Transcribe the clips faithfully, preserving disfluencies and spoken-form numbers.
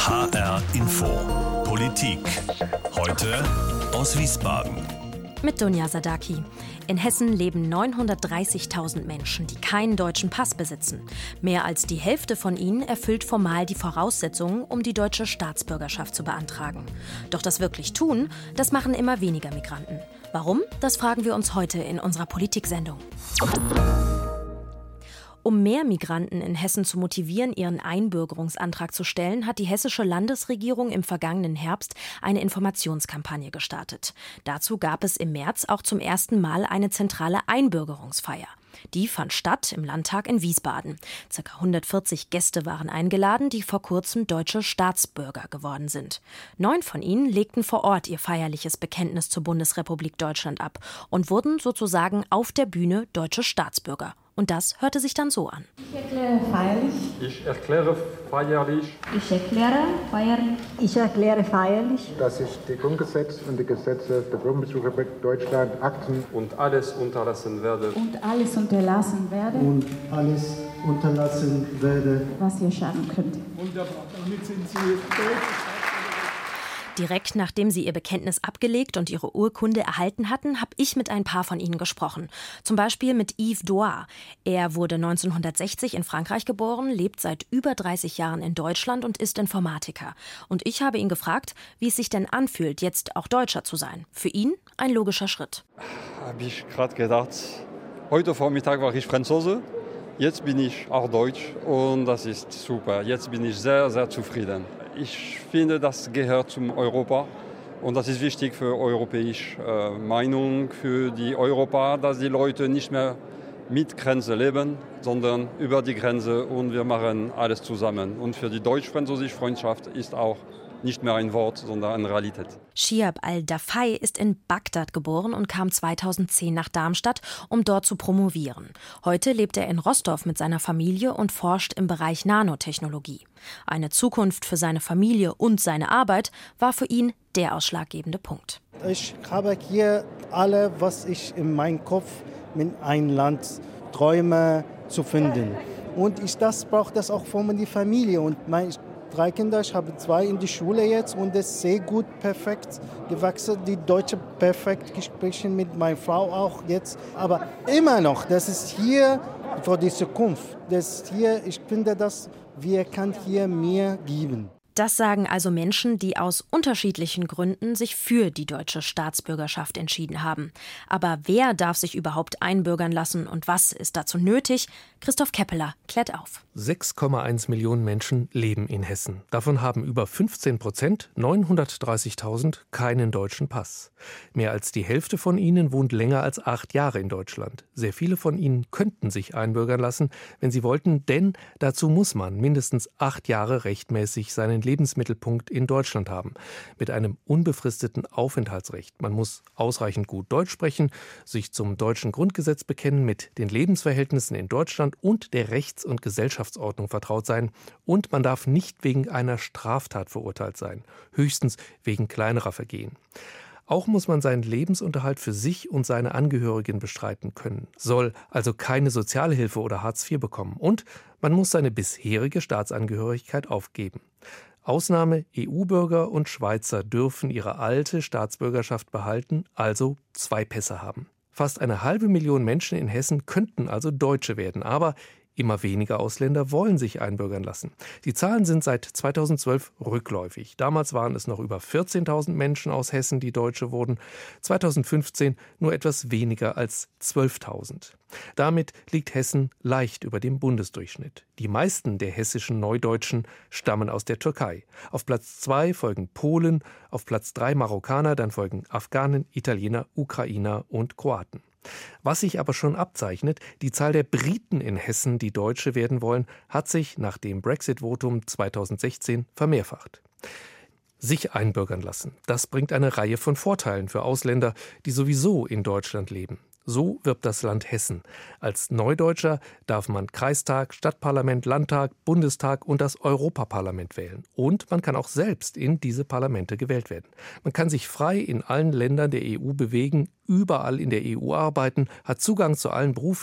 H R Info. Politik. Heute aus Wiesbaden. Mit Dunja Sadaki. In Hessen leben neunhundertdreißigtausend Menschen, die keinen deutschen Pass besitzen. Mehr als die Hälfte von ihnen erfüllt formal die Voraussetzungen, um die deutsche Staatsbürgerschaft zu beantragen. Doch das wirklich tun, das machen immer weniger Migranten. Warum? Das fragen wir uns heute in unserer Politiksendung. Um mehr Migranten in Hessen zu motivieren, ihren Einbürgerungsantrag zu stellen, hat die hessische Landesregierung im vergangenen Herbst eine Informationskampagne gestartet. Dazu gab es im März auch zum ersten Mal eine zentrale Einbürgerungsfeier. Die fand statt im Landtag in Wiesbaden. Circa hundertvierzig Gäste waren eingeladen, die vor kurzem deutsche Staatsbürger geworden sind. Neun von ihnen legten vor Ort ihr feierliches Bekenntnis zur Bundesrepublik Deutschland ab und wurden sozusagen auf der Bühne deutsche Staatsbürger. Und das hörte sich dann so an. Ich erkläre feierlich. Ich erkläre feierlich. Ich erkläre feierlich. Ich erkläre feierlich, dass ich die Grundgesetze und die Gesetze der Bundesrepublik Deutschland, Akten und alles unterlassen werde. Und alles unterlassen werde. Und alles unterlassen werde. Was ihr schaden könnt. Wunderbar, damit sind Sie deutsch. Direkt nachdem sie ihr Bekenntnis abgelegt und ihre Urkunde erhalten hatten, habe ich mit ein paar von ihnen gesprochen. Zum Beispiel mit Yves Doir. Er wurde neunzehnhundertsechzig in Frankreich geboren, lebt seit über dreißig Jahren in Deutschland und ist Informatiker. Und ich habe ihn gefragt, wie es sich denn anfühlt, jetzt auch Deutscher zu sein. Für ihn ein logischer Schritt. Habe ich gerade gedacht, heute Vormittag war ich Franzose, jetzt bin ich auch Deutsch und das ist super. Jetzt bin ich sehr, sehr zufrieden. Ich finde, das gehört zum Europa und das ist wichtig für europäische äh, Meinung, für die Europa, dass die Leute nicht mehr mit Grenze leben, sondern über die Grenze und wir machen alles zusammen. Und für die deutsch-französische Freundschaft ist auch nicht mehr ein Wort, sondern eine Realität. Shiab al-Dafai ist in Bagdad geboren und kam zweitausendzehn nach Darmstadt, um dort zu promovieren. Heute lebt er in Rostov mit seiner Familie und forscht im Bereich Nanotechnologie. Eine Zukunft für seine Familie und seine Arbeit war für ihn der ausschlaggebende Punkt. Ich habe hier alles, was ich in meinem Kopf mit einem Land träume, zu finden. Und ich das brauche das auch für meine Familie und meine drei Kinder, ich habe zwei in die Schule jetzt und es ist sehr gut, perfekt gewachsen. Die Deutsche perfekt gesprochen mit meiner Frau auch jetzt. Aber immer noch, das ist hier für die Zukunft. Das ist hier, ich finde, dass wir kann hier mehr geben. Das sagen also Menschen, die aus unterschiedlichen Gründen sich für die deutsche Staatsbürgerschaft entschieden haben. Aber wer darf sich überhaupt einbürgern lassen und was ist dazu nötig? Christoph Keppeler klärt auf. sechs Komma eins Millionen Menschen leben in Hessen. Davon haben über fünfzehn Prozent, neunhundertdreißigtausend, keinen deutschen Pass. Mehr als die Hälfte von ihnen wohnt länger als acht Jahre in Deutschland. Sehr viele von ihnen könnten sich einbürgern lassen, wenn sie wollten, denn dazu muss man mindestens acht Jahre rechtmäßig seinen Lebensmittelpunkt in Deutschland haben, mit einem unbefristeten Aufenthaltsrecht. Man muss ausreichend gut Deutsch sprechen, sich zum deutschen Grundgesetz bekennen, mit den Lebensverhältnissen in Deutschland und der Rechts- und Gesellschaftsordnung vertraut sein und man darf nicht wegen einer Straftat verurteilt sein, höchstens wegen kleinerer Vergehen. Auch muss man seinen Lebensunterhalt für sich und seine Angehörigen bestreiten können, soll also keine Sozialhilfe oder Hartz vier bekommen und man muss seine bisherige Staatsangehörigkeit aufgeben. Ausnahme: E U-Bürger und Schweizer dürfen ihre alte Staatsbürgerschaft behalten, also zwei Pässe haben. Fast eine halbe Million Menschen in Hessen könnten also Deutsche werden, aber immer weniger Ausländer wollen sich einbürgern lassen. Die Zahlen sind seit zweitausendzwölf rückläufig. Damals waren es noch über vierzehntausend Menschen aus Hessen, die Deutsche wurden. zweitausendfünfzehn nur etwas weniger als zwölftausend. Damit liegt Hessen leicht über dem Bundesdurchschnitt. Die meisten der hessischen Neudeutschen stammen aus der Türkei. Auf Platz zwei folgen Polen, auf Platz drei Marokkaner, dann folgen Afghanen, Italiener, Ukrainer und Kroaten. Was sich aber schon abzeichnet, die Zahl der Briten in Hessen, die Deutsche werden wollen, hat sich nach dem Brexit-Votum zweitausendsechzehn vermehrfacht. Sich einbürgern lassen, das bringt eine Reihe von Vorteilen für Ausländer, die sowieso in Deutschland leben. So wirbt das Land Hessen. Als Neudeutscher darf man Kreistag, Stadtparlament, Landtag, Bundestag und das Europaparlament wählen. Und man kann auch selbst in diese Parlamente gewählt werden. Man kann sich frei in allen Ländern der E U bewegen, überall in der E U arbeiten, hat Zugang zu allen Berufen,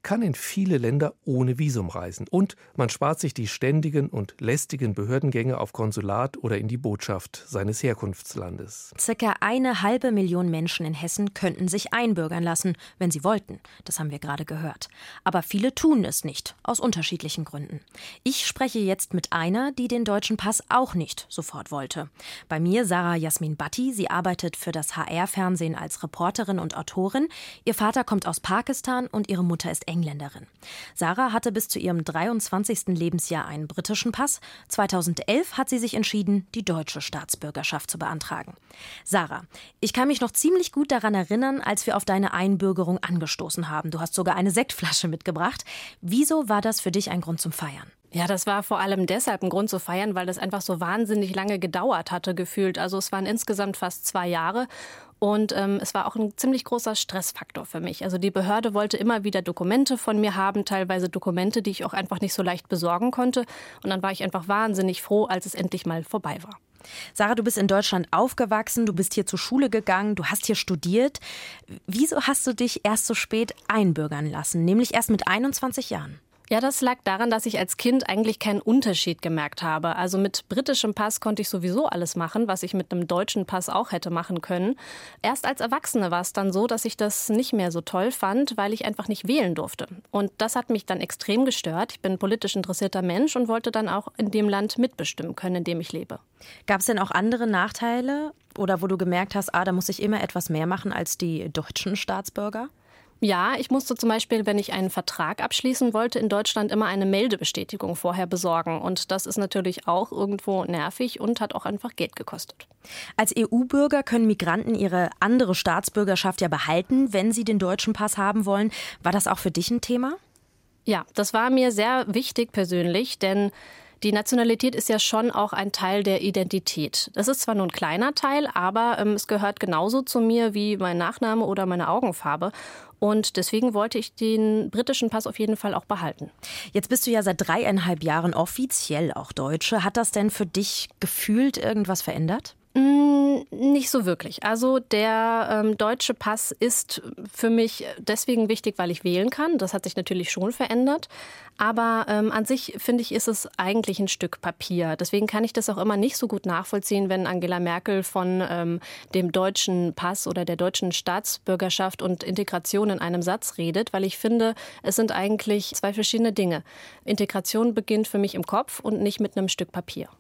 kann in viele Länder ohne Visum reisen. Und man spart sich die ständigen und lästigen Behördengänge auf Konsulat oder in die Botschaft seines Herkunftslandes. Circa eine halbe Million Menschen in Hessen könnten sich einbürgern lassen, wenn sie wollten. Das haben wir gerade gehört. Aber viele tun es nicht, aus unterschiedlichen Gründen. Ich spreche jetzt mit einer, die den deutschen Pass auch nicht sofort wollte. Bei mir Sarah Jasmin Bhatti. Sie arbeitet für das H R-Fernsehen als Reporterin und Autorin. Ihr Vater kommt aus Pakistan und ihre Mutter ist Engländerin. Sarah hatte bis zu ihrem dreiundzwanzigsten Lebensjahr einen britischen Pass. zweitausendelf hat sie sich entschieden, die deutsche Staatsbürgerschaft zu beantragen. Sarah, ich kann mich noch ziemlich gut daran erinnern, als wir auf deine Einbürgerung angestoßen haben. Du hast sogar eine Sektflasche mitgebracht. Wieso war das für dich ein Grund zum Feiern? Ja, das war vor allem deshalb ein Grund zu feiern, weil das einfach so wahnsinnig lange gedauert hatte, gefühlt. Also es waren insgesamt fast zwei Jahre. Und ähm, es war auch ein ziemlich großer Stressfaktor für mich. Also die Behörde wollte immer wieder Dokumente von mir haben, teilweise Dokumente, die ich auch einfach nicht so leicht besorgen konnte. Und dann war ich einfach wahnsinnig froh, als es endlich mal vorbei war. Sarah, du bist in Deutschland aufgewachsen, du bist hier zur Schule gegangen, du hast hier studiert. Wieso hast du dich erst so spät einbürgern lassen, nämlich erst mit einundzwanzig Jahren? Ja, das lag daran, dass ich als Kind eigentlich keinen Unterschied gemerkt habe. Also mit britischem Pass konnte ich sowieso alles machen, was ich mit einem deutschen Pass auch hätte machen können. Erst als Erwachsene war es dann so, dass ich das nicht mehr so toll fand, weil ich einfach nicht wählen durfte. Und das hat mich dann extrem gestört. Ich bin ein politisch interessierter Mensch und wollte dann auch in dem Land mitbestimmen können, in dem ich lebe. Gab es denn auch andere Nachteile oder wo du gemerkt hast, ah, da muss ich immer etwas mehr machen als die deutschen Staatsbürger? Ja, ich musste zum Beispiel, wenn ich einen Vertrag abschließen wollte, in Deutschland immer eine Meldebestätigung vorher besorgen. Und das ist natürlich auch irgendwo nervig und hat auch einfach Geld gekostet. Als E U-Bürger können Migranten ihre andere Staatsbürgerschaft ja behalten, wenn sie den deutschen Pass haben wollen. War das auch für dich ein Thema? Ja, das war mir sehr wichtig persönlich, denn die Nationalität ist ja schon auch ein Teil der Identität. Das ist zwar nur ein kleiner Teil, aber ähm, es gehört genauso zu mir wie mein Nachname oder meine Augenfarbe. Und deswegen wollte ich den britischen Pass auf jeden Fall auch behalten. Jetzt bist du ja seit dreieinhalb Jahren offiziell auch Deutsche. Hat das denn für dich gefühlt irgendwas verändert? Mm, nicht so wirklich. Also der ähm, deutsche Pass ist für mich deswegen wichtig, weil ich wählen kann. Das hat sich natürlich schon verändert. Aber ähm, an sich, finde ich, ist es eigentlich ein Stück Papier. Deswegen kann ich das auch immer nicht so gut nachvollziehen, wenn Angela Merkel von ähm, dem deutschen Pass oder der deutschen Staatsbürgerschaft und Integration in einem Satz redet, weil ich finde, es sind eigentlich zwei verschiedene Dinge. Integration beginnt für mich im Kopf und nicht mit einem Stück Papier.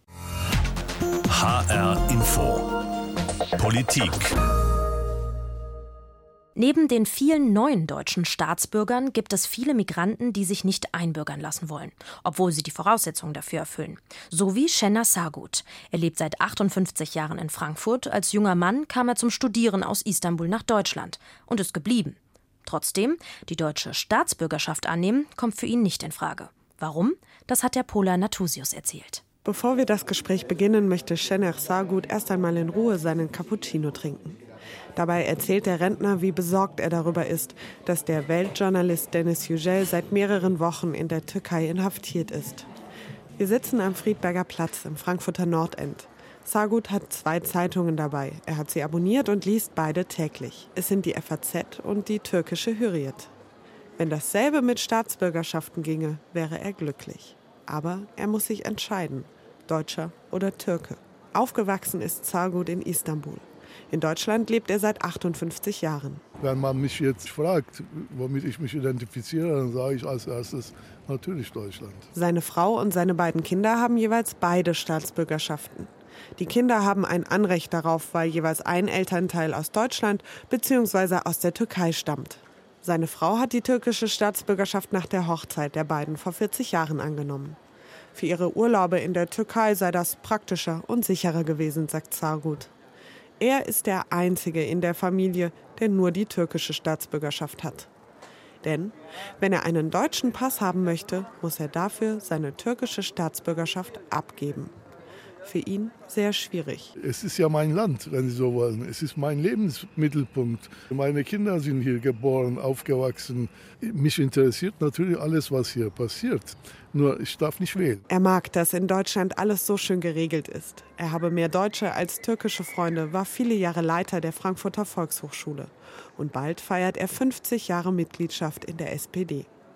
H R Info Politik. Neben den vielen neuen deutschen Staatsbürgern gibt es viele Migranten, die sich nicht einbürgern lassen wollen, obwohl sie die Voraussetzungen dafür erfüllen. So wie Şener Sargut. Er lebt seit achtundfünfzig Jahren in Frankfurt. Als junger Mann kam er zum Studieren aus Istanbul nach Deutschland und ist geblieben. Trotzdem, die deutsche Staatsbürgerschaft annehmen, kommt für ihn nicht in Frage. Warum? Das hat der Pola Natusius erzählt. Bevor wir das Gespräch beginnen, möchte Şener Sargut erst einmal in Ruhe seinen Cappuccino trinken. Dabei erzählt der Rentner, wie besorgt er darüber ist, dass der Weltjournalist Deniz Yücel seit mehreren Wochen in der Türkei inhaftiert ist. Wir sitzen am Friedberger Platz im Frankfurter Nordend. Sargut hat zwei Zeitungen dabei. Er hat sie abonniert und liest beide täglich. Es sind die F A Z und die türkische Hürriyet. Wenn dasselbe mit Staatsbürgerschaften ginge, wäre er glücklich. Aber er muss sich entscheiden, Deutscher oder Türke. Aufgewachsen ist Sargut in Istanbul. In Deutschland lebt er seit achtundfünfzig Jahren. Wenn man mich jetzt fragt, womit ich mich identifiziere, dann sage ich als erstes natürlich Deutschland. Seine Frau und seine beiden Kinder haben jeweils beide Staatsbürgerschaften. Die Kinder haben ein Anrecht darauf, weil jeweils ein Elternteil aus Deutschland bzw. aus der Türkei stammt. Seine Frau hat die türkische Staatsbürgerschaft nach der Hochzeit der beiden vor vierzig Jahren angenommen. Für ihre Urlaube in der Türkei sei das praktischer und sicherer gewesen, sagt Sargut. Er ist der Einzige in der Familie, der nur die türkische Staatsbürgerschaft hat. Denn wenn er einen deutschen Pass haben möchte, muss er dafür seine türkische Staatsbürgerschaft abgeben. Für ihn sehr schwierig. Es ist ja mein Land, wenn Sie so wollen. Es ist mein Lebensmittelpunkt. Meine Kinder sind hier geboren, aufgewachsen. Mich interessiert natürlich alles, was hier passiert. Nur ich darf nicht wählen. Er mag, dass in Deutschland alles so schön geregelt ist. Er habe mehr Deutsche als türkische Freunde, war viele Jahre Leiter der Frankfurter Volkshochschule. Und bald feiert er fünfzig Jahre Mitgliedschaft in der S P D.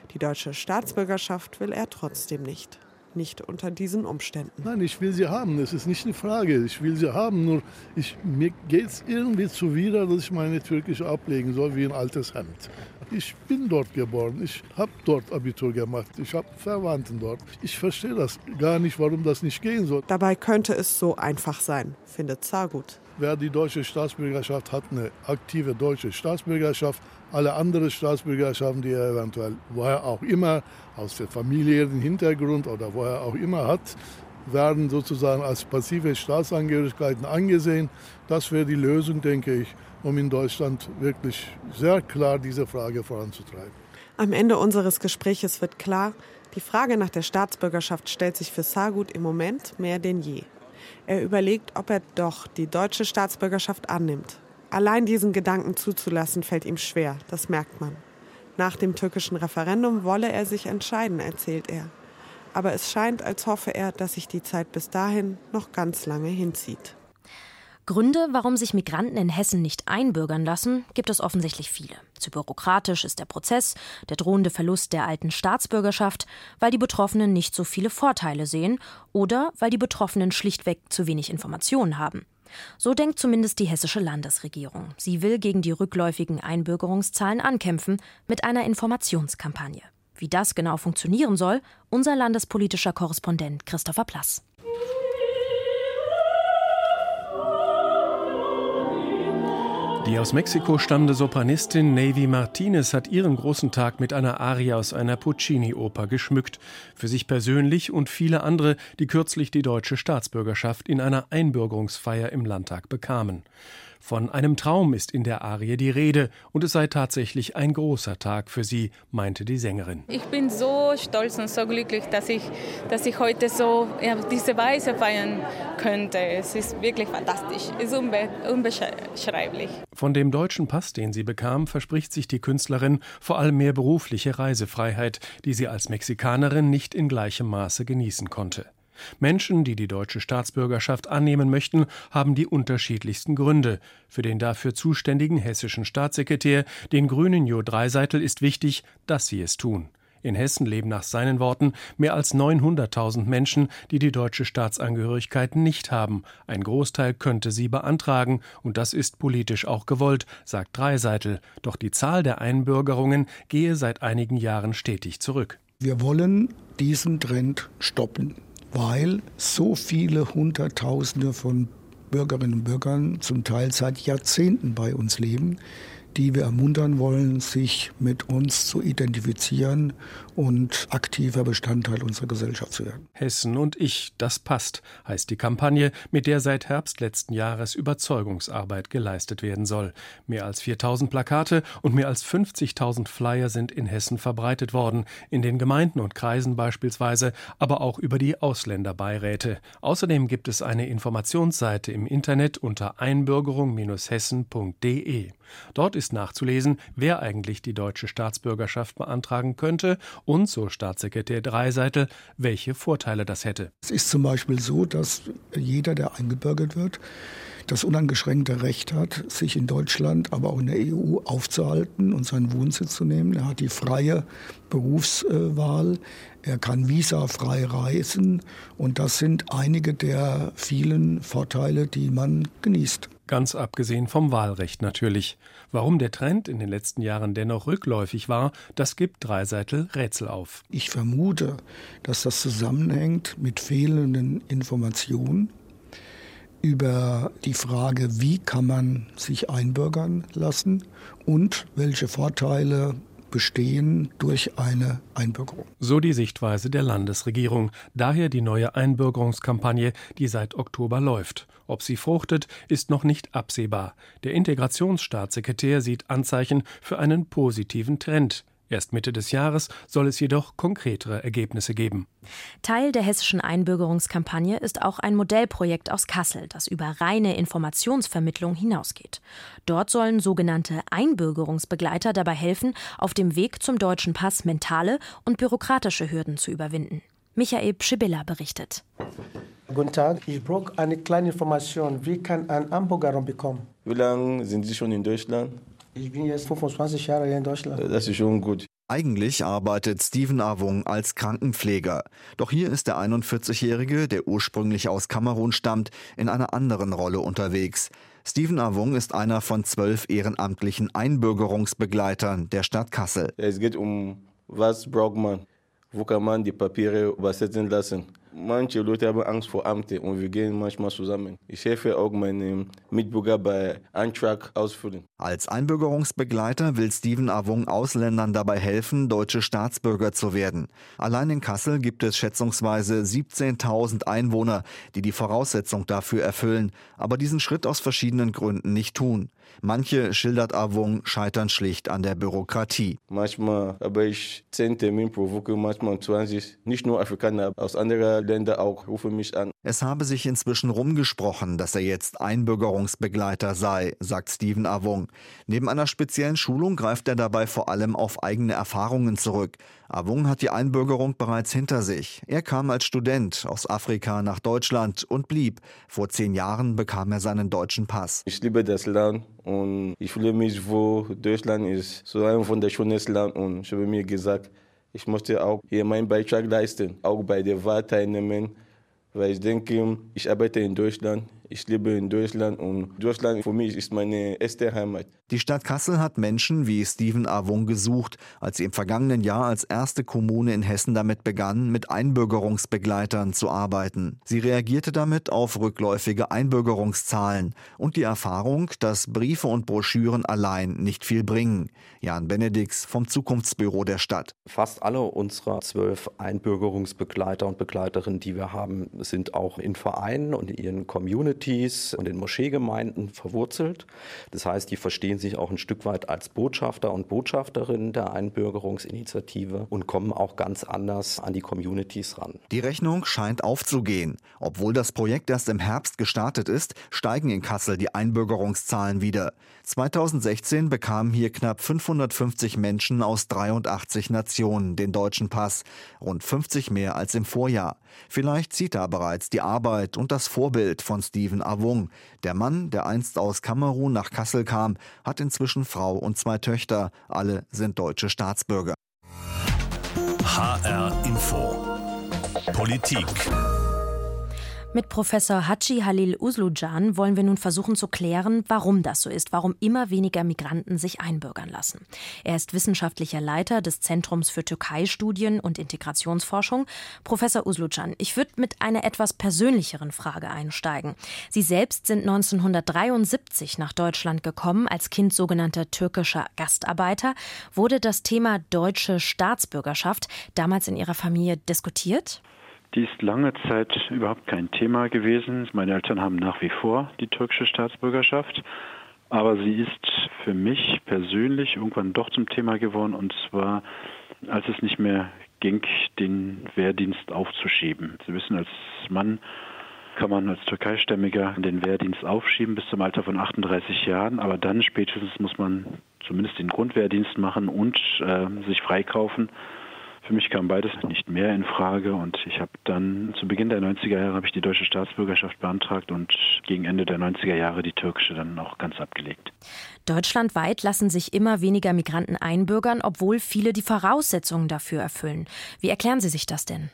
Die deutsche Staatsbürgerschaft will er trotzdem nicht. Nicht unter diesen Umständen. Nein, ich will sie haben. Das ist nicht eine Frage. Ich will sie haben. Nur ich, mir geht es irgendwie zuwider, dass ich meine türkische ablegen soll wie ein altes Hemd. Ich bin dort geboren. Ich habe dort Abitur gemacht. Ich habe Verwandten dort. Ich verstehe das gar nicht, warum das nicht gehen soll. Dabei könnte es so einfach sein, findet Zagut. Wer die deutsche Staatsbürgerschaft hat, eine aktive deutsche Staatsbürgerschaft. Alle anderen Staatsbürgerschaften, die er eventuell woher auch immer aus dem familiären Hintergrund oder woher auch immer hat, werden sozusagen als passive Staatsangehörigkeiten angesehen. Das wäre die Lösung, denke ich, um in Deutschland wirklich sehr klar diese Frage voranzutreiben. Am Ende unseres Gespräches wird klar, die Frage nach der Staatsbürgerschaft stellt sich für Zagut im Moment mehr denn je. Er überlegt, ob er doch die deutsche Staatsbürgerschaft annimmt. Allein diesen Gedanken zuzulassen, fällt ihm schwer, das merkt man. Nach dem türkischen Referendum wolle er sich entscheiden, erzählt er. Aber es scheint, als hoffe er, dass sich die Zeit bis dahin noch ganz lange hinzieht. Gründe, warum sich Migranten in Hessen nicht einbürgern lassen, gibt es offensichtlich viele. Zu bürokratisch ist der Prozess, der drohende Verlust der alten Staatsbürgerschaft, weil die Betroffenen nicht so viele Vorteile sehen oder weil die Betroffenen schlichtweg zu wenig Informationen haben. So denkt zumindest die hessische Landesregierung. Sie will gegen die rückläufigen Einbürgerungszahlen ankämpfen mit einer Informationskampagne. Wie das genau funktionieren soll, unser landespolitischer Korrespondent Christopher Plass. Die aus Mexiko stammende Sopranistin Navy Martinez hat ihren großen Tag mit einer Arie aus einer Puccini-Oper geschmückt. Für sich persönlich und viele andere, die kürzlich die deutsche Staatsbürgerschaft in einer Einbürgerungsfeier im Landtag bekamen. Von einem Traum ist in der Arie die Rede und es sei tatsächlich ein großer Tag für sie, meinte die Sängerin. Ich bin so stolz und so glücklich, dass ich, dass ich heute so ja, diese Weise feiern könnte. Es ist wirklich fantastisch, es ist unbe- unbeschreiblich. Von dem deutschen Pass, den sie bekam, verspricht sich die Künstlerin vor allem mehr berufliche Reisefreiheit, die sie als Mexikanerin nicht in gleichem Maße genießen konnte. Menschen, die die deutsche Staatsbürgerschaft annehmen möchten, haben die unterschiedlichsten Gründe. Für den dafür zuständigen hessischen Staatssekretär, den Grünen Jo Dreiseitel, ist wichtig, dass sie es tun. In Hessen leben nach seinen Worten mehr als neunhunderttausend Menschen, die die deutsche Staatsangehörigkeit nicht haben. Ein Großteil könnte sie beantragen, und das ist politisch auch gewollt, sagt Dreiseitel. Doch die Zahl der Einbürgerungen gehe seit einigen Jahren stetig zurück. Wir wollen diesen Trend stoppen, weil so viele Hunderttausende von Bürgerinnen und Bürgern zum Teil seit Jahrzehnten bei uns leben, die wir ermuntern wollen, sich mit uns zu identifizieren und aktiver Bestandteil unserer Gesellschaft zu werden. Hessen und ich, das passt, heißt die Kampagne, mit der seit Herbst letzten Jahres Überzeugungsarbeit geleistet werden soll. Mehr als viertausend Plakate und mehr als fünfzigtausend Flyer sind in Hessen verbreitet worden, in den Gemeinden und Kreisen beispielsweise, aber auch über die Ausländerbeiräte. Außerdem gibt es eine Informationsseite im Internet unter einbürgerung Bindestrich hessen Punkt de. Dort ist nachzulesen, wer eigentlich die deutsche Staatsbürgerschaft beantragen könnte und, so Staatssekretär Dreiseitel, welche Vorteile das hätte. Es ist zum Beispiel so, dass jeder, der eingebürgert wird, das uneingeschränkte Recht hat, sich in Deutschland, aber auch in der E U aufzuhalten und seinen Wohnsitz zu nehmen. Er hat die freie Berufswahl, er kann visafrei reisen und das sind einige der vielen Vorteile, die man genießt. Ganz abgesehen vom Wahlrecht natürlich. Warum der Trend in den letzten Jahren dennoch rückläufig war, das gibt Dreiseitel Rätsel auf. Ich vermute, dass das zusammenhängt mit fehlenden Informationen über die Frage, wie kann man sich einbürgern lassen und welche Vorteile bestehen durch eine Einbürgerung. So die Sichtweise der Landesregierung. Daher die neue Einbürgerungskampagne, die seit Oktober läuft. Ob sie fruchtet, ist noch nicht absehbar. Der Integrationsstaatssekretär sieht Anzeichen für einen positiven Trend. Erst Mitte des Jahres soll es jedoch konkretere Ergebnisse geben. Teil der hessischen Einbürgerungskampagne ist auch ein Modellprojekt aus Kassel, das über reine Informationsvermittlung hinausgeht. Dort sollen sogenannte Einbürgerungsbegleiter dabei helfen, auf dem Weg zum deutschen Pass mentale und bürokratische Hürden zu überwinden. Michael Pschibilla berichtet. Guten Tag, ich brauche eine kleine Information. Wie kann ein Einbürgerung bekommen? Wie lange sind Sie schon in Deutschland? Ich bin jetzt fünfundzwanzig Jahre hier in Deutschland. Das ist schon gut. Eigentlich arbeitet Stephen Awung als Krankenpfleger. Doch hier ist der einundvierzigjährige, der ursprünglich aus Kamerun stammt, in einer anderen Rolle unterwegs. Stephen Awung ist einer von zwölf ehrenamtlichen Einbürgerungsbegleitern der Stadt Kassel. Es geht um, was braucht man? Wo kann man die Papiere übersetzen lassen? Manche Leute haben Angst vor Ämtern und wir gehen manchmal zusammen. Ich helfe auch meinen Mitbürger bei Antrag ausfüllen. Als Einbürgerungsbegleiter will Stephen Awung Ausländern dabei helfen, deutsche Staatsbürger zu werden. Allein in Kassel gibt es schätzungsweise siebzehntausend Einwohner, die die Voraussetzung dafür erfüllen, aber diesen Schritt aus verschiedenen Gründen nicht tun. Manche, schildert Awung, scheitern schlicht an der Bürokratie. Manchmal habe ich zehn Termine pro Woche, manchmal zwanzig. Nicht nur Afrikaner, aus anderen Ländern auch rufen mich an. Es habe sich inzwischen rumgesprochen, dass er jetzt Einbürgerungsbegleiter sei, sagt Stephen Awung. Neben einer speziellen Schulung greift er dabei vor allem auf eigene Erfahrungen zurück. Awung hat die Einbürgerung bereits hinter sich. Er kam als Student aus Afrika nach Deutschland und blieb. Vor zehn Jahren bekam er seinen deutschen Pass. Ich liebe das Land und ich fühle mich wohl. Deutschland ist so ein wunderschönes Land und ich habe mir gesagt, ich möchte auch hier meinen Beitrag leisten, auch bei der Wahl teilnehmen, weil ich denke, ich arbeite in Deutschland. Ich lebe in Deutschland und Deutschland für mich ist meine erste Heimat. Die Stadt Kassel hat Menschen wie Stephen Awung gesucht, als sie im vergangenen Jahr als erste Kommune in Hessen damit begann, mit Einbürgerungsbegleitern zu arbeiten. Sie reagierte damit auf rückläufige Einbürgerungszahlen und die Erfahrung, dass Briefe und Broschüren allein nicht viel bringen. Jan Benedix vom Zukunftsbüro der Stadt. Fast alle unserer zwölf Einbürgerungsbegleiter und Begleiterinnen, die wir haben, sind auch in Vereinen und in ihren Communities und in Moscheegemeinden verwurzelt. Das heißt, die verstehen sich auch ein Stück weit als Botschafter und Botschafterinnen der Einbürgerungsinitiative und kommen auch ganz anders an die Communities ran. Die Rechnung scheint aufzugehen. Obwohl das Projekt erst im Herbst gestartet ist, steigen in Kassel die Einbürgerungszahlen wieder. zweitausendsechzehn bekamen hier knapp fünfhundertfünfzig Menschen aus dreiundachtzig Nationen den deutschen Pass, rund fünfzig mehr als im Vorjahr. Vielleicht zieht da bereits die Arbeit und das Vorbild von Stephen Awung. Der Mann, der einst aus Kamerun nach Kassel kam, hat inzwischen Frau und zwei Töchter. Alle sind deutsche Staatsbürger. H R Info. Politik. Mit Professor Haji Halil Uslucan wollen wir nun versuchen zu klären, warum das so ist, warum immer weniger Migranten sich einbürgern lassen. Er ist wissenschaftlicher Leiter des Zentrums für Türkei-Studien und Integrationsforschung. Professor Uslucan, ich würde mit einer etwas persönlicheren Frage einsteigen. Sie selbst sind neunzehnhundertdreiundsiebzig nach Deutschland gekommen, als Kind sogenannter türkischer Gastarbeiter. Wurde das Thema deutsche Staatsbürgerschaft damals in Ihrer Familie diskutiert? Die ist lange Zeit überhaupt kein Thema gewesen. Meine Eltern haben nach wie vor die türkische Staatsbürgerschaft. Aber sie ist für mich persönlich irgendwann doch zum Thema geworden. Und zwar, als es nicht mehr ging, den Wehrdienst aufzuschieben. Sie wissen, als Mann kann man als Türkeistämmiger den Wehrdienst aufschieben bis zum Alter von achtunddreißig Jahren. Aber dann spätestens muss man zumindest den Grundwehrdienst machen und äh, sich freikaufen. Für mich kam beides nicht mehr in Frage und ich habe dann zu Beginn der neunziger Jahre habe ich die deutsche Staatsbürgerschaft beantragt und gegen Ende der neunziger Jahre die türkische dann auch ganz abgelegt. Deutschlandweit lassen sich immer weniger Migranten einbürgern, obwohl viele die Voraussetzungen dafür erfüllen. Wie erklären Sie sich das denn?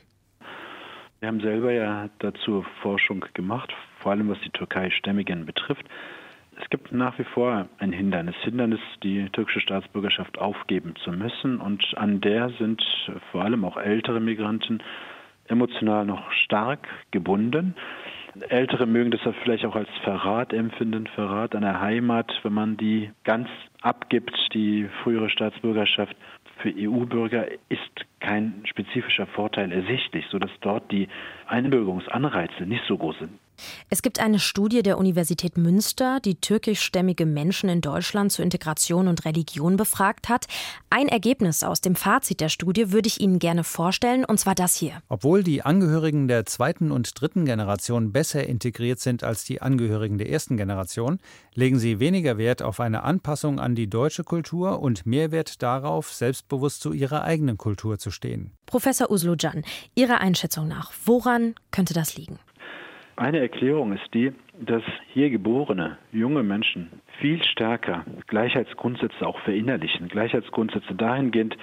Wir haben selber ja dazu Forschung gemacht, vor allem was die Türkeistämmigen betrifft. Es gibt nach wie vor ein Hindernis, Hindernis, die türkische Staatsbürgerschaft aufgeben zu müssen. Und an der sind vor allem auch ältere Migranten emotional noch stark gebunden. Ältere mögen das vielleicht auch als Verrat empfinden, Verrat an der Heimat, wenn man die ganz abgibt, die frühere Staatsbürgerschaft. Für E U-Bürger ist kein spezifischer Vorteil ersichtlich, sodass dort die Einbürgerungsanreize nicht so groß sind. Es gibt eine Studie der Universität Münster, die türkischstämmige Menschen in Deutschland zu Integration und Religion befragt hat. Ein Ergebnis aus dem Fazit der Studie würde ich Ihnen gerne vorstellen, und zwar das hier. Obwohl die Angehörigen der zweiten und dritten Generation besser integriert sind als die Angehörigen der ersten Generation, legen sie weniger Wert auf eine Anpassung an die deutsche Kultur und mehr Wert darauf, selbstbewusst zu ihrer eigenen Kultur zu stehen. Professor Uslucan, Ihrer Einschätzung nach, woran könnte das liegen? Eine Erklärung ist die, dass hier geborene junge Menschen viel stärker Gleichheitsgrundsätze auch verinnerlichen. Gleichheitsgrundsätze dahingehend,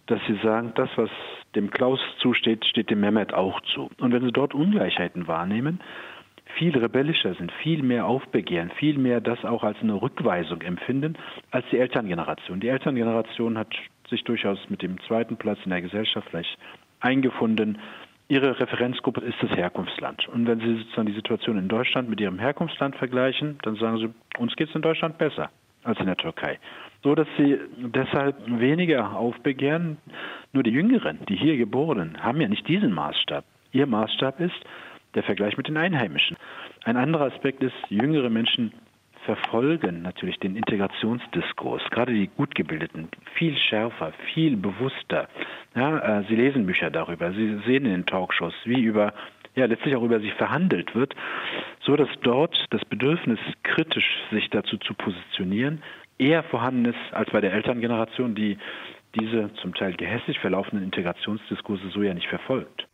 dass sie sagen, das, was dem Klaus zusteht, steht dem Mehmet auch zu. Und wenn sie dort Ungleichheiten wahrnehmen, viel rebellischer sind, viel mehr aufbegehren, viel mehr das auch als eine Rückweisung empfinden als die Elterngeneration. Die Elterngeneration hat sich durchaus mit dem zweiten Platz in der Gesellschaft vielleicht eingefunden. Ihre Referenzgruppe ist das Herkunftsland. Und wenn Sie sozusagen die Situation in Deutschland mit Ihrem Herkunftsland vergleichen, dann sagen Sie, uns geht es in Deutschland besser als in der Türkei. So dass Sie deshalb weniger aufbegehren. Nur die Jüngeren, die hier Geborenen, haben ja nicht diesen Maßstab. Ihr Maßstab ist der Vergleich mit den Einheimischen. Ein anderer Aspekt ist, jüngere Menschen verfolgen natürlich den Integrationsdiskurs, gerade die Gutgebildeten, viel schärfer, viel bewusster. Ja, äh, sie lesen Bücher darüber, sie sehen in den Talkshows, wie über, ja, letztlich auch über sie verhandelt wird, so dass dort das Bedürfnis, kritisch sich dazu zu positionieren, eher vorhanden ist als bei der Elterngeneration, die diese zum Teil gehässig verlaufenden Integrationsdiskurse so ja nicht verfolgt.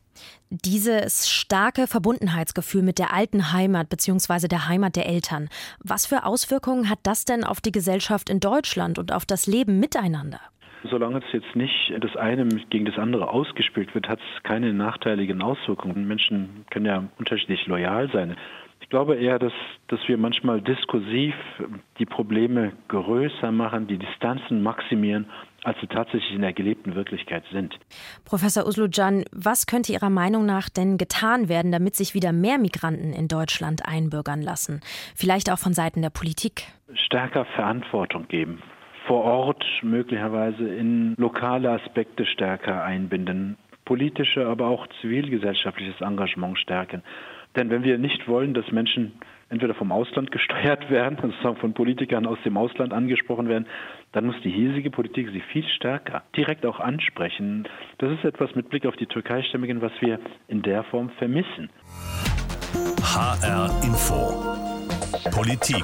Dieses starke Verbundenheitsgefühl mit der alten Heimat bzw. der Heimat der Eltern, was für Auswirkungen hat das denn auf die Gesellschaft in Deutschland und auf das Leben miteinander? Solange es jetzt nicht das eine gegen das andere ausgespielt wird, hat es keine nachteiligen Auswirkungen. Menschen können ja unterschiedlich loyal sein. Ich glaube eher, dass, dass wir manchmal diskursiv die Probleme größer machen, die Distanzen maximieren, als sie tatsächlich in der gelebten Wirklichkeit sind. Professor Uslucan, was könnte Ihrer Meinung nach denn getan werden, damit sich wieder mehr Migranten in Deutschland einbürgern lassen? Vielleicht auch von Seiten der Politik? Stärker Verantwortung geben. Vor Ort möglicherweise in lokale Aspekte stärker einbinden. Politische, aber auch zivilgesellschaftliches Engagement stärken. Denn wenn wir nicht wollen, dass Menschen entweder vom Ausland gesteuert werden, sozusagen von Politikern aus dem Ausland angesprochen werden, dann muss die hiesige Politik sie viel stärker direkt auch ansprechen. Das ist etwas mit Blick auf die Türkeistämmigen, was wir in der Form vermissen. H R Info. Politik.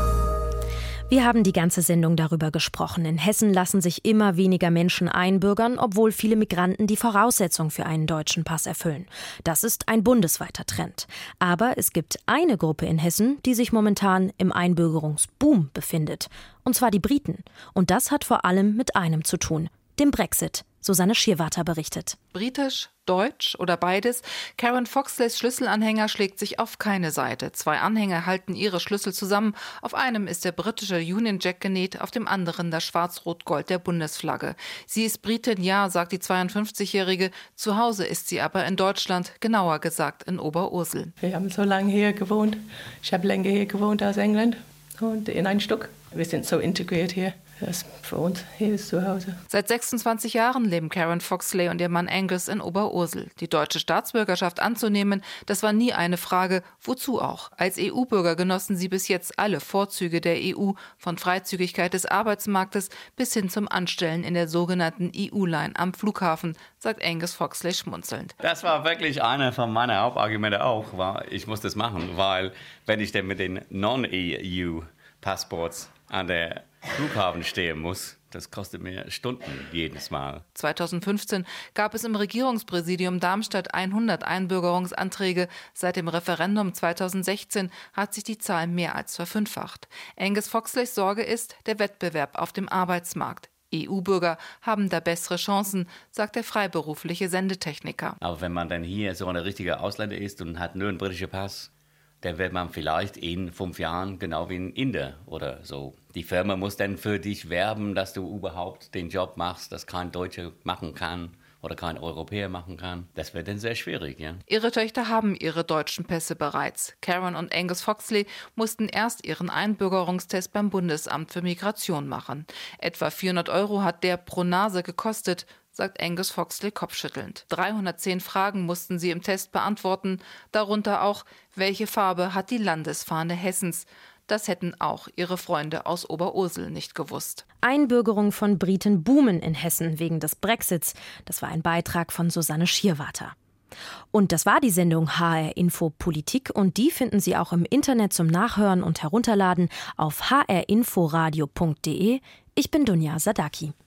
Wir haben die ganze Sendung darüber gesprochen. In Hessen lassen sich immer weniger Menschen einbürgern, obwohl viele Migranten die Voraussetzung für einen deutschen Pass erfüllen. Das ist ein bundesweiter Trend. Aber es gibt eine Gruppe in Hessen, die sich momentan im Einbürgerungsboom befindet. Und zwar die Briten. Und das hat vor allem mit einem zu tun, dem Brexit. Susanne Schierwater berichtet. Britisch, deutsch oder beides? Karen Foxleys Schlüsselanhänger schlägt sich auf keine Seite. Zwei Anhänger halten ihre Schlüssel zusammen. Auf einem ist der britische Union Jack genäht, auf dem anderen das Schwarz-Rot-Gold der Bundesflagge. Sie ist Britin, ja, sagt die zweiundfünfzigjährige. Zu Hause ist sie aber in Deutschland, genauer gesagt in Oberursel. Wir haben so lange hier gewohnt. Ich habe länger hier gewohnt als England und in ein Stück. Wir sind so integriert hier. Das für uns hier ist zu Hause. Seit sechsundzwanzig Jahren leben Karen Foxley und ihr Mann Angus in Oberursel. Die deutsche Staatsbürgerschaft anzunehmen, das war nie eine Frage. Wozu auch? Als E U-Bürger genossen sie bis jetzt alle Vorzüge der E U, von Freizügigkeit des Arbeitsmarktes bis hin zum Anstellen in der sogenannten E U-Line am Flughafen, sagt Angus Foxley schmunzelnd. Das war wirklich einer von meinen Hauptargumenten auch, war, ich muss das machen, weil wenn ich denn mit den Non-E U-Passports an der Flughafen stehen muss, das kostet mir Stunden jedes Mal. zweitausendfünfzehn gab es im Regierungspräsidium Darmstadt hundert Einbürgerungsanträge. Seit dem Referendum zweitausendsechzehn hat sich die Zahl mehr als verfünffacht. Angus Foxleys Sorge ist der Wettbewerb auf dem Arbeitsmarkt. E U-Bürger haben da bessere Chancen, sagt der freiberufliche Sendetechniker. Aber wenn man dann hier so ein richtiger Ausländer ist und hat nur einen britischen Pass, dann wird man vielleicht in fünf Jahren genau wie ein Inder oder so. Die Firma muss dann für dich werben, dass du überhaupt den Job machst, das kein Deutscher machen kann oder kein Europäer machen kann. Das wird dann sehr schwierig, ja. Ihre Töchter haben ihre deutschen Pässe bereits. Karen und Angus Foxley mussten erst ihren Einbürgerungstest beim Bundesamt für Migration machen. Etwa vierhundert Euro hat der pro Nase gekostet, sagt Angus Foxley kopfschüttelnd. dreihundertzehn Fragen mussten sie im Test beantworten, darunter auch, welche Farbe hat die Landesfahne Hessens. Das hätten auch ihre Freunde aus Oberursel nicht gewusst. Einbürgerung von Briten boomen in Hessen wegen des Brexits. Das war ein Beitrag von Susanne Schierwater. Und das war die Sendung H R Info Politik und die finden Sie auch im Internet zum Nachhören und Herunterladen auf h r info radio punkt d e. Ich bin Dunja Sadaki.